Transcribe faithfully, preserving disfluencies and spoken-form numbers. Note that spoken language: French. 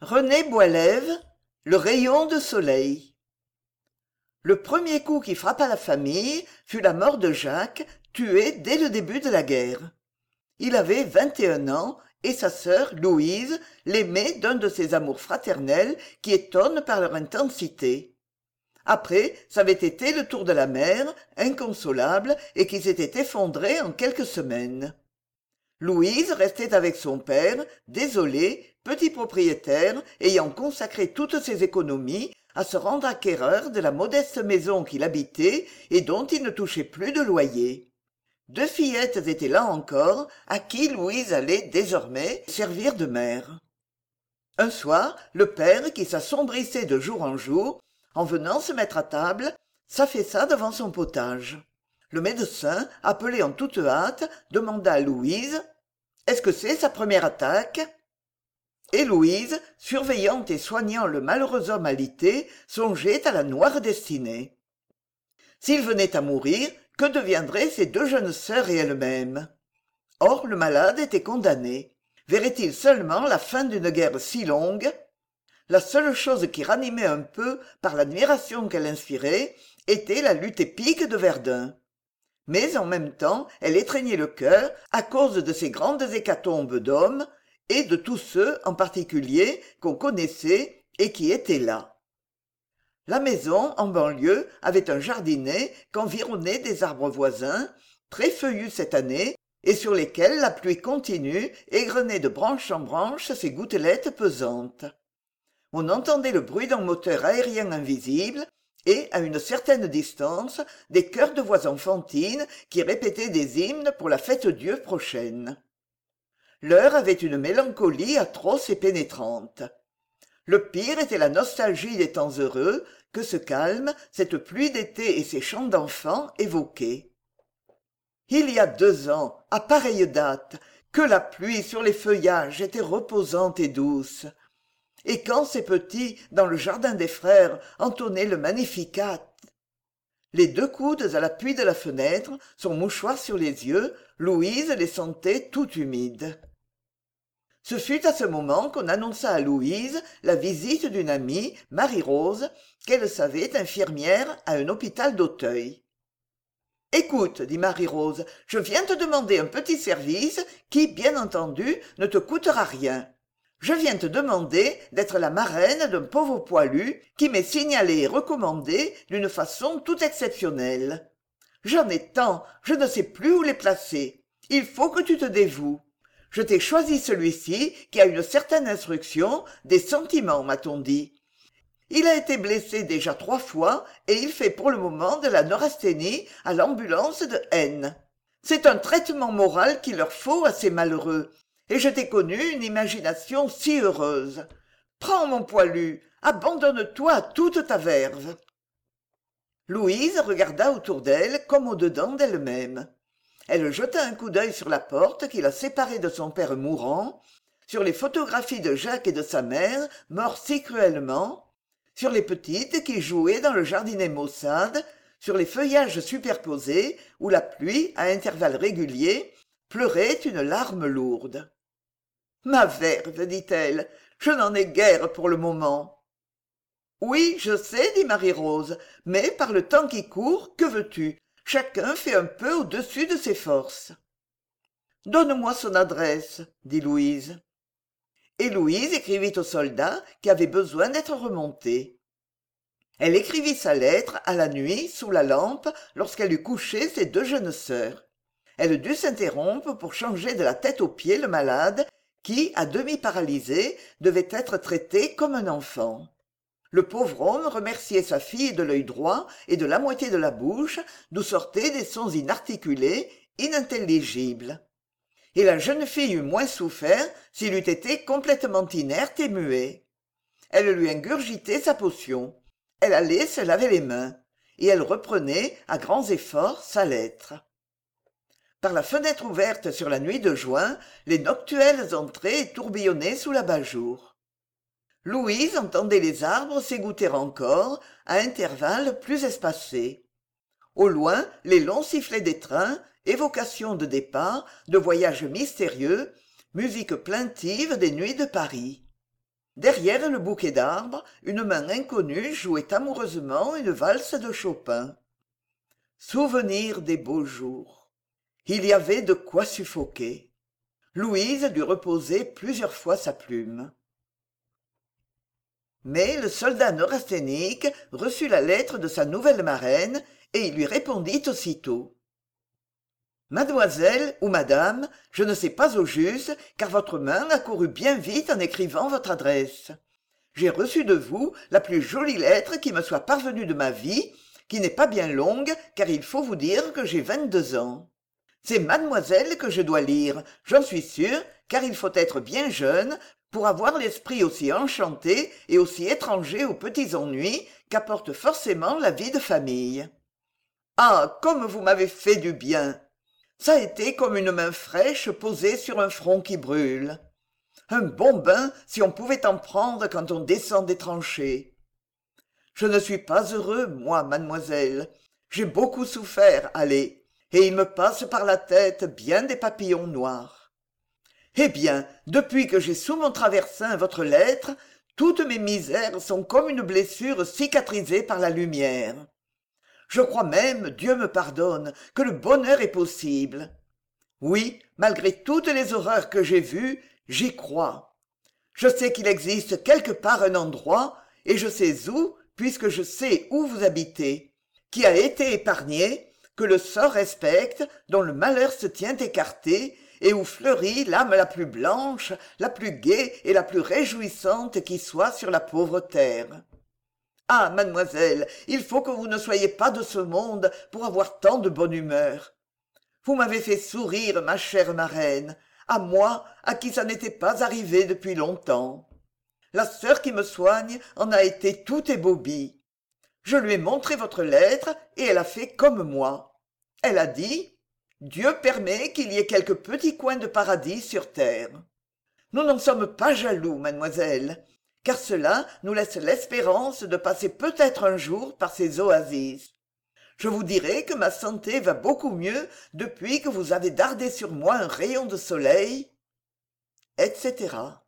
René Boilève, le rayon de soleil. Le premier coup qui frappa la famille fut la mort de Jacques, tué dès le début de la guerre. Il avait vingt et un ans et sa sœur, Louise, l'aimait d'un de ces amours fraternels qui étonnent par leur intensité. Après, ça avait été le tour de la mère, inconsolable, et qui s'était effondré en quelques semaines. Louise restait avec son père, désolé, petit propriétaire, ayant consacré toutes ses économies à se rendre acquéreur de la modeste maison qu'il habitait et dont il ne touchait plus de loyer. Deux fillettes étaient là encore, à qui Louise allait désormais servir de mère. Un soir, le père, qui s'assombrissait de jour en jour, en venant se mettre à table, s'affaissa devant son potage. Le médecin, appelé en toute hâte, demanda à Louise « Est-ce que c'est sa première attaque ?» Et Louise, surveillant et soignant le malheureux homme alité, songeait à la noire destinée. S'il venait à mourir, que deviendraient ses deux jeunes sœurs et elle-même? Or, le malade était condamné. Verrait-il seulement la fin d'une guerre si longue? La seule chose qui ranimait un peu, par l'admiration qu'elle inspirait, était la lutte épique de Verdun. Mais en même temps, elle étreignait le cœur à cause de ces grandes hécatombes d'hommes, et de tous ceux, en particulier, qu'on connaissait et qui étaient là. La maison, en banlieue, avait un jardinet qu'environnaient des arbres voisins, très feuillus cette année, et sur lesquels la pluie continue égrenait de branche en branche ses gouttelettes pesantes. On entendait le bruit d'un moteur aérien invisible, et, à une certaine distance, des chœurs de voix enfantines qui répétaient des hymnes pour la fête-Dieu prochaine. L'heure avait une mélancolie atroce et pénétrante. Le pire était la nostalgie des temps heureux que ce calme, cette pluie d'été et ces chants d'enfants évoquaient. Il y a deux ans, à pareille date, que la pluie sur les feuillages était reposante et douce. Et quand ces petits, dans le jardin des frères, entonnaient le Magnificat. Les deux coudes à l'appui de la fenêtre, son mouchoir sur les yeux, Louise les sentait tout humides. Ce fut à ce moment qu'on annonça à Louise la visite d'une amie, Marie-Rose, qu'elle savait infirmière à un hôpital d'Auteuil. « Écoute, dit Marie-Rose, je viens te demander un petit service qui, bien entendu, ne te coûtera rien. Je viens te demander d'être la marraine d'un pauvre poilu qui m'est signalé et recommandé d'une façon tout exceptionnelle. J'en ai tant, je ne sais plus où les placer. Il faut que tu te dévoues. Je t'ai choisi celui-ci qui a une certaine instruction, des sentiments, m'a-t-on dit. Il a été blessé déjà trois fois et il fait pour le moment de la neurasthénie à l'ambulance de N. C'est un traitement moral qu'il leur faut à ces malheureux. Et je t'ai connu une imagination si heureuse. Prends mon poilu, abandonne-toi à toute ta verve. » Louise regarda autour d'elle comme au-dedans d'elle-même. Elle jeta un coup d'œil sur la porte qui la séparait de son père mourant, sur les photographies de Jacques et de sa mère, morts si cruellement, sur les petites qui jouaient dans le jardinet maussade, sur les feuillages superposés où la pluie, à intervalles réguliers, pleurait une larme lourde. « Ma verve, dit-elle, je n'en ai guère pour le moment. »« Oui, je sais, dit Marie-Rose, mais par le temps qui court, que veux-tu? Chacun fait un peu au-dessus de ses forces. »« Donne-moi son adresse, dit Louise. Et Louise écrivit au soldat qui avait besoin d'être remonté. Elle écrivit sa lettre à la nuit, sous la lampe, lorsqu'elle eut couché ses deux jeunes sœurs. Elle dut s'interrompre pour changer de la tête aux pieds le malade, qui, à demi paralysé, devait être traité comme un enfant. Le pauvre homme remerciait sa fille de l'œil droit et de la moitié de la bouche, d'où sortaient des sons inarticulés, inintelligibles. Et la jeune fille eût moins souffert s'il eût été complètement inerte et muet. Elle lui ingurgitait sa potion. Elle allait se laver les mains. Et elle reprenait, à grands efforts, sa lettre. Par la fenêtre ouverte sur la nuit de juin, les noctuelles entraient et tourbillonnaient sous l'abat-jour. Louise entendait les arbres s'égoutter encore, à intervalles plus espacés. Au loin, les longs sifflets des trains, évocation de départ, de voyages mystérieux, musique plaintive des nuits de Paris. Derrière le bouquet d'arbres, une main inconnue jouait amoureusement une valse de Chopin. Souvenir des beaux jours. Il y avait de quoi suffoquer. Louise dut reposer plusieurs fois sa plume. Mais le soldat neurasthénique reçut la lettre de sa nouvelle marraine et il lui répondit aussitôt. Mademoiselle ou madame, je ne sais pas au juste, car votre main a couru bien vite en écrivant votre adresse. J'ai reçu de vous la plus jolie lettre qui me soit parvenue de ma vie, qui n'est pas bien longue, car il faut vous dire que j'ai vingt-deux ans. C'est mademoiselle que je dois lire, j'en suis sûr, car il faut être bien jeune pour avoir l'esprit aussi enchanté et aussi étranger aux petits ennuis qu'apporte forcément la vie de famille. Ah, comme vous m'avez fait du bien! Ça a été comme une main fraîche posée sur un front qui brûle. Un bon bain si on pouvait en prendre quand on descend des tranchées. Je ne suis pas heureux, moi, mademoiselle. J'ai beaucoup souffert, allez, et il me passe par la tête bien des papillons noirs. Eh bien, depuis que j'ai sous mon traversin votre lettre, toutes mes misères sont comme une blessure cicatrisée par la lumière. Je crois même, Dieu me pardonne, que le bonheur est possible. Oui, malgré toutes les horreurs que j'ai vues, j'y crois. Je sais qu'il existe quelque part un endroit, et je sais où, puisque je sais où vous habitez, qui a été épargné, que le sort respecte, dont le malheur se tient écarté, et où fleurit l'âme la plus blanche, la plus gaie et la plus réjouissante qui soit sur la pauvre terre. Ah, mademoiselle, il faut que vous ne soyez pas de ce monde pour avoir tant de bonne humeur. Vous m'avez fait sourire, ma chère marraine, à moi, à qui ça n'était pas arrivé depuis longtemps. La sœur qui me soigne en a été tout ébobie. Je lui ai montré votre lettre et elle a fait comme moi. Elle a dit « Dieu permet qu'il y ait quelques petits coins de paradis sur terre. » Nous n'en sommes pas jaloux, mademoiselle, car cela nous laisse l'espérance de passer peut-être un jour par ces oasis. Je vous dirai que ma santé va beaucoup mieux depuis que vous avez dardé sur moi un rayon de soleil, et cetera.